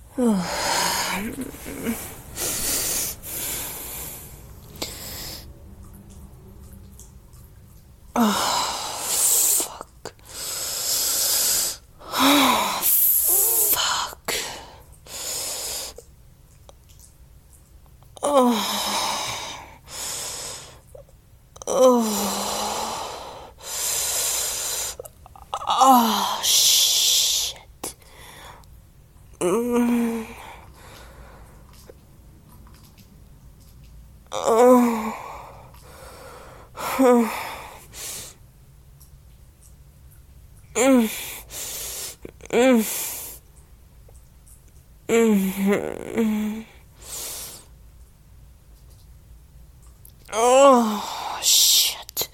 Fuck. Oh, fuck. Oh. Oh. Oh, shit. Oh. Oh, shit.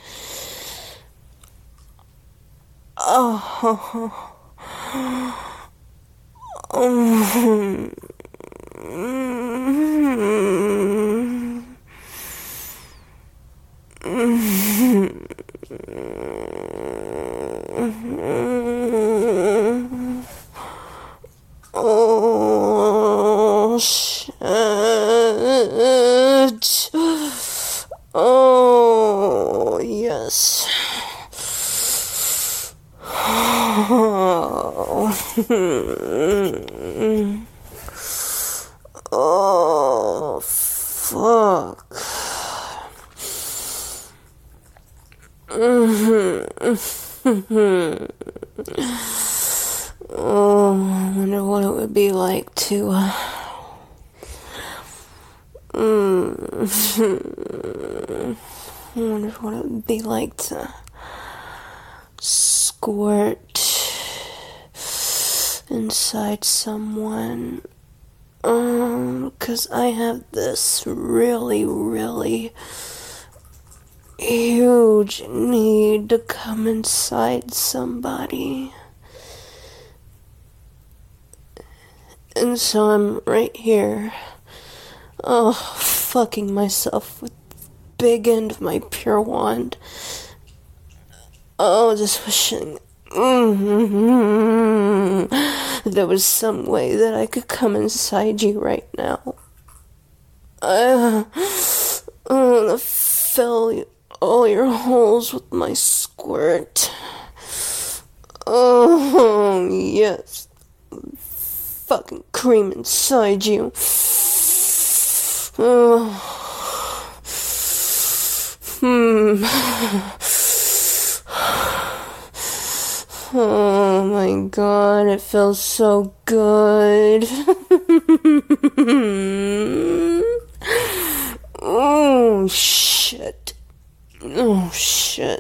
Oh. Oh. Oh, shit. Oh, yes. Oh. Oh, fuck. Oh, I wonder what it would be like to, I wonder what it would be like to squirt inside someone. 'Cause I have this really, really huge need to come inside somebody. And so I'm right here, fucking myself with the big end of my pure wand. Just wishing there was some way that I could come inside you right now. I want to fill all your holes with my squirt. Oh, yes. Fucking cream inside you. Oh my god, it feels so good. Oh shit. Oh shit.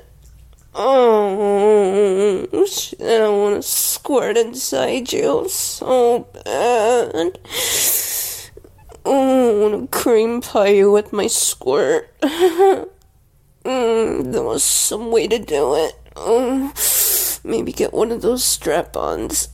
Oh shit, I want to squirt inside you so bad. Oh, I want to cream pie you with my squirt. There was some way to do it. Maybe get one of those strap-ons.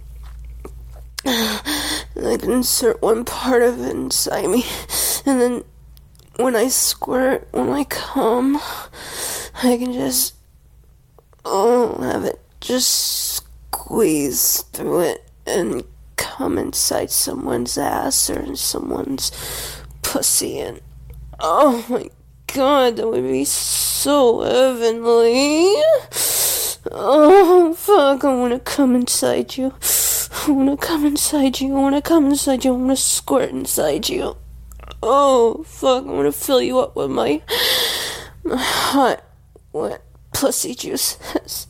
And I can insert one part of it inside me. And then when I squirt, when I come, I can just have it just squeeze through it and come inside someone's ass or in someone's pussy. And oh my god, that would be so heavenly. Oh, fuck, I wanna come inside you. I wanna come inside you. I wanna come inside you. I wanna squirt inside you. Oh, fuck, I wanna fill you up with my hot, wet pussy juices.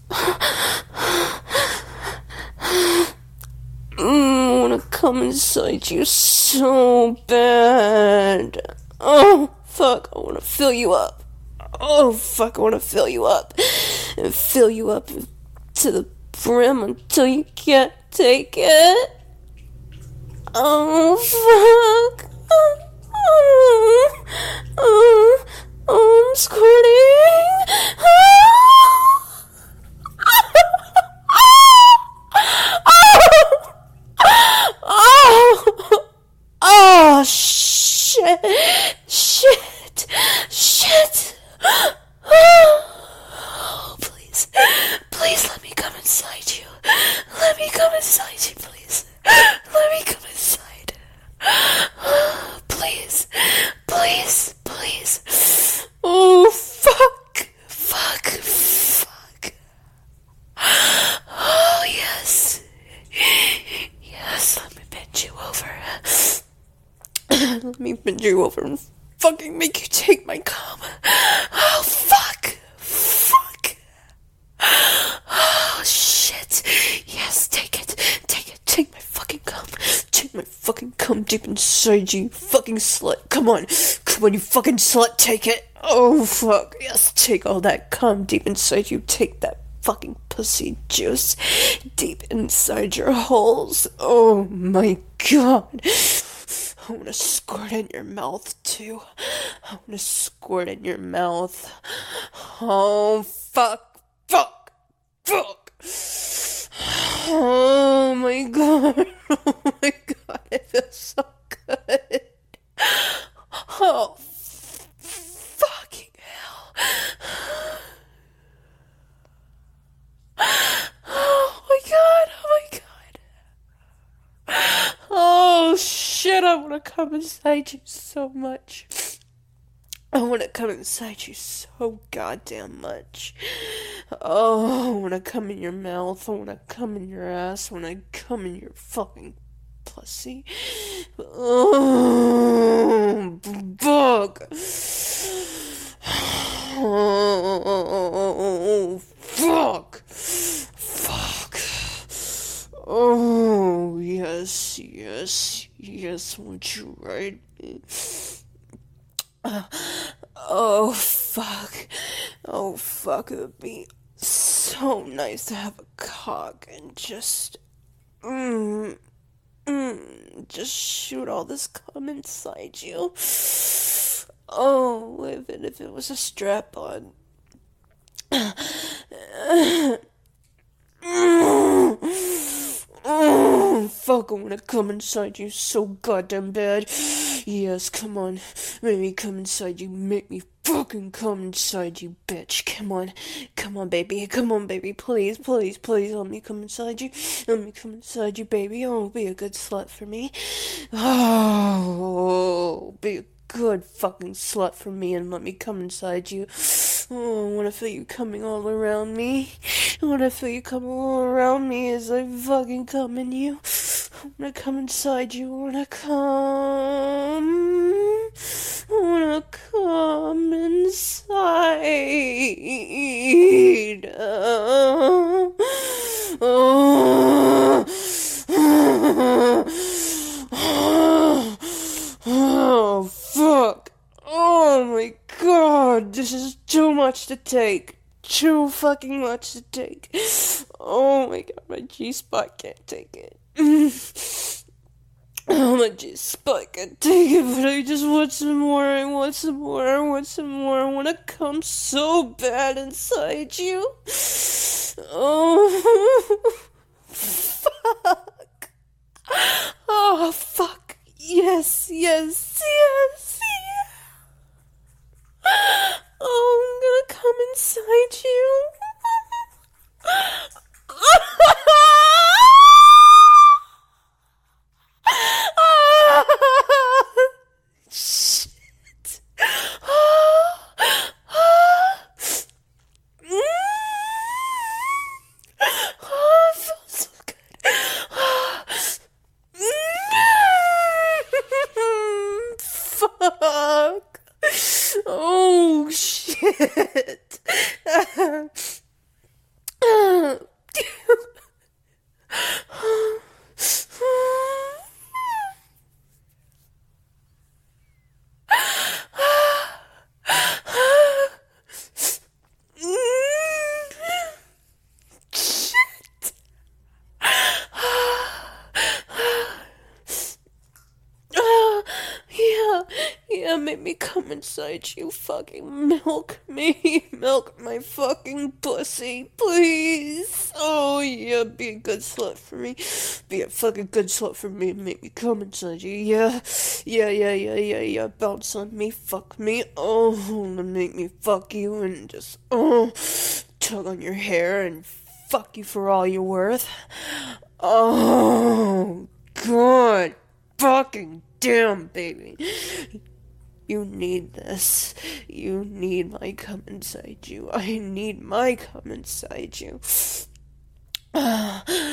I wanna come inside you so bad. Oh, fuck, I wanna fill you up. Oh, fuck, I wanna fill you up. And fill you up to the brim until you can't take it. Oh, fuck. I'm squirting. Oh, shit. Shit. Please let me come inside you. Let me come inside you, please. Let me come inside Let me bend you over and fucking make you take my cum. Oh, fuck. Fuck. Oh, shit. Yes, take it. Take it. Take my fucking cum. Take my fucking cum deep inside you, fucking slut. Come on. Come on, you fucking slut. Take it. Oh, fuck. Yes, take all that cum deep inside you. Take that fucking pussy juice deep inside your holes. Oh, my God. I want to squirt in your mouth, too. I want to squirt in your mouth. Oh, fuck. Fuck. Fuck. Oh, my God. Oh, my God. It feels so good. Oh, fucking hell. Oh, my God. Oh, my God. Oh, shit. I want to come inside you so much. I want to come inside you so goddamn much. Oh, I want to come in your mouth. I want to come in your ass. I want to come in your fucking pussy. Oh, fuck. Oh, fuck. Fuck. Oh, yes, yes, yes. Won't you ride me? Oh, fuck. Oh, fuck. It would be so nice to have a cock and just shoot all this cum inside you. Oh, if it was a strap-on. Oh, fuck, I wanna come inside you so goddamn bad. Yes, come on. Make me come inside you. Make me fucking come inside you, bitch. Come on. Come on, baby. Come on, baby. Please, please, please let me come inside you. Let me come inside you, baby. Oh, be a good slut for me. Oh, be a good fucking slut for me and let me come inside you. Oh, I want to feel you coming all around me. I want to feel you coming all around me as I fucking come in you. I want to come inside you. I want to come. I want to come inside. Oh, fuck. Oh my God, this is too much to take. Too fucking much to take. Oh my God, my G-spot can't take it. Oh, my G-spot can't take it, but I just want some more. I want some more. I want some more. I want to come so bad inside you. Oh, fuck. Oh, fuck. Yes, yes, yes, yes. Oh, I'm gonna come inside you. Shit. Oh, it feels so good. Fuck. Oh, shit. Yeah, make me come inside you. Fucking milk me. Milk my fucking pussy, please. Oh, yeah, be a good slut for me. Be a fucking good slut for me and make me come inside you. Yeah. Yeah. Bounce on me, fuck me. Oh, make me fuck you and just, tug on your hair and fuck you for all you're worth. Oh, God. Fucking damn, baby. You need this. You need my cum inside you. I need my cum inside you.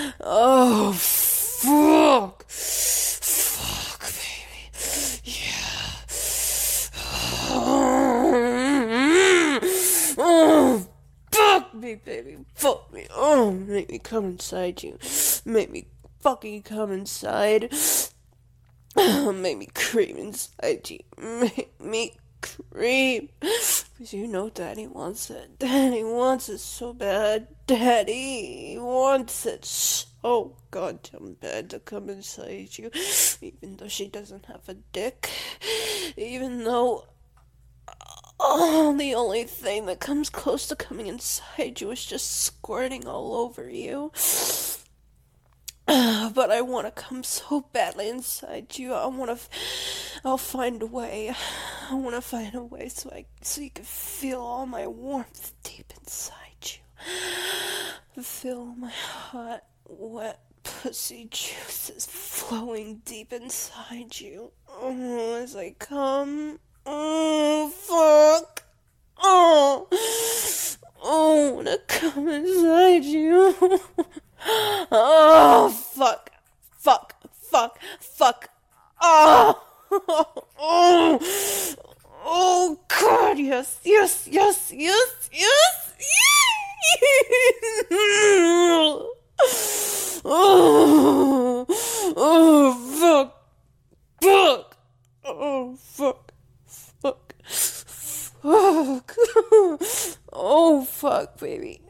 Oh, fuck. Fuck, baby. Yeah. come inside you. Make me fucking come inside. Make me cream inside you. Make me cream. Because you know Daddy wants it. Daddy wants it so bad. Daddy wants it so goddamn bad to come inside you. Even though she doesn't have a dick. Even though the only thing that comes close to coming inside you is just squirting all over you. But I want to come so badly inside you. I'll find a way. I want to find a way so you can feel all my warmth deep inside you. Feel my hot, wet pussy juices flowing deep inside you. As I come. Oh, fuck. Oh, I want to come inside you. Oh, fuck. Oh, oh, God, yes. Oh, fuck. Oh, fuck. Oh, fuck, baby.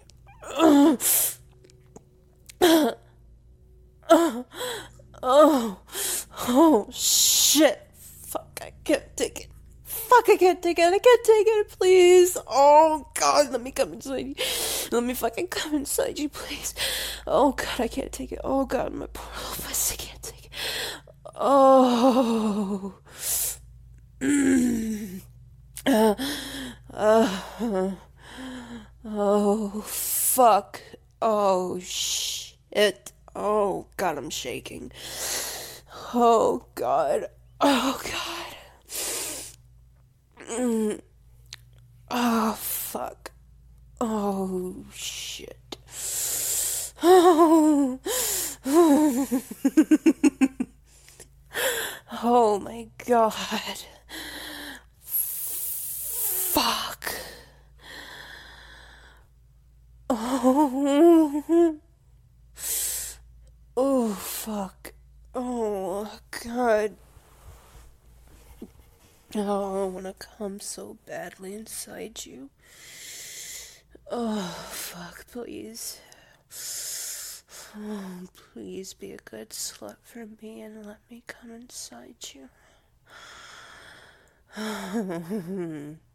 Oh, shit. Fuck, I can't take it. I can't take it, please. Oh, God, let me come inside you. Let me fucking come inside you, please. Oh, God, I can't take it. Oh, God, my poor little pussy can't take it. Oh. Oh, fuck. Oh, shit. Oh, God, I'm shaking. Oh, God. Oh, God. Oh, fuck. Oh, shit. Oh. Oh, my God. Fuck. Oh. Oh, fuck. Oh, God. Oh, I want to come so badly inside you. Oh, fuck, please. Oh, please be a good slut for me and let me come inside you.